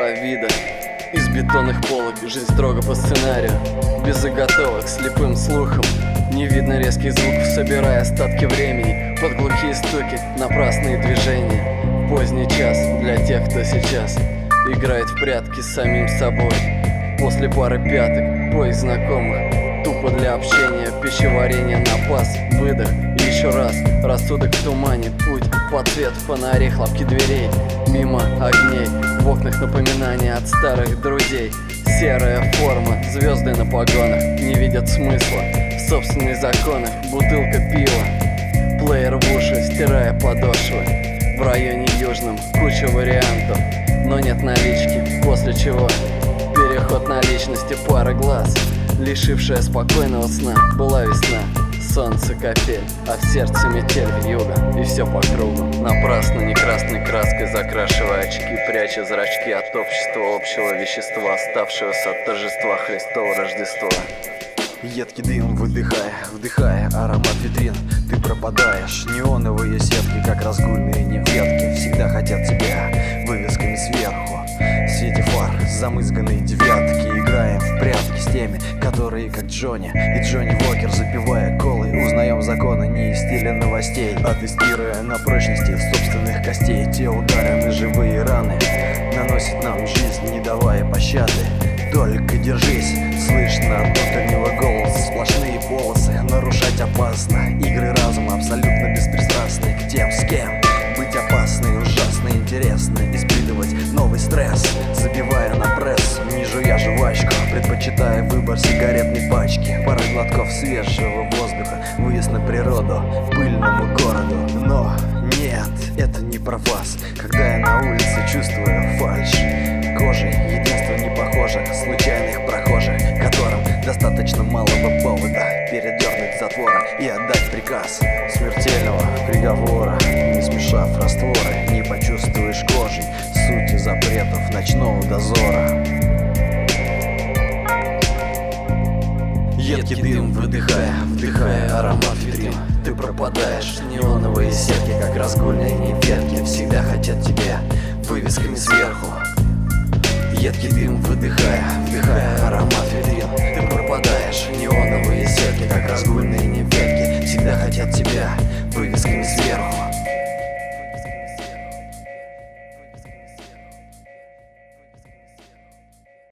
Два вида из бетонных полок. Жизнь строго по сценарию, без заготовок, слепым слухом. Не видно резких звуков, собирая остатки времени под глухие стуки, напрасные движения. В поздний час для тех, кто сейчас играет в прятки с самим собой. После пары пяток, поиск знакомых, тупо для общения, пищеварение на пас, выдох и еще раз. Рассудок в тумане, путь под свет фонарей, хлопки дверей, мимо огней, в окнах напоминания от старых друзей. Серая форма, звезды на погонах не видят смысла в собственных законах. Бутылка пива, плеер в уши, стирая подошвы. В районе южном куча вариантов, но нет налички, после чего переход на личности, пара глаз, лишившая спокойного сна. Была весна, солнце капель, а в сердце метель вьюга. И все по кругу, напрасно не красной краской закрашивая очки, пряча зрачки от общества общего вещества, оставшегося от торжества Христова Рождества. Едкий дым, вдыхая аромат витрин, ты пропадаешь. Неоновые сетки, как разгульные неведки, всегда хотят тебя вывесками сверху. Свете фар, замызганные девятки, играем в прятки с теми, которые как Джонни и Джонни Уокер, запивая колой, узнаем законы не из стиля новостей, а тестируя на прочности собственных костей. Те удары на живые раны наносят нам жизнь, не давая пощады. Только держись, слышно от внутреннего голоса, сплошные полосы, нарушать опасно. Игры разума абсолютно беспристрастны к тем, с кем быть опасно и ужасно интересно. Испытывать новый стресс, забивая на пресс, не жуя жвачку, предпочитая выбор сигаретной пачки. Пара глотков свежего воздуха, выезд на природу, пыльному городу. Но нет, это не про вас, когда я на улице чувствую фальшь. Кожей единство не похоже, случайных прохожих, которым достаточно малого повода передернуть затвора и отдать приказ смертельного приговора. Не смешав растворы, не почувствуешь кожей сути запретов ночного дозора. Едкий дым, вдыхая аромат витрин, ты пропадаешь. Неоновые сетки, как разгульные неведки, всегда хотят тебя вывесками сверху. Едкий дым, вдыхая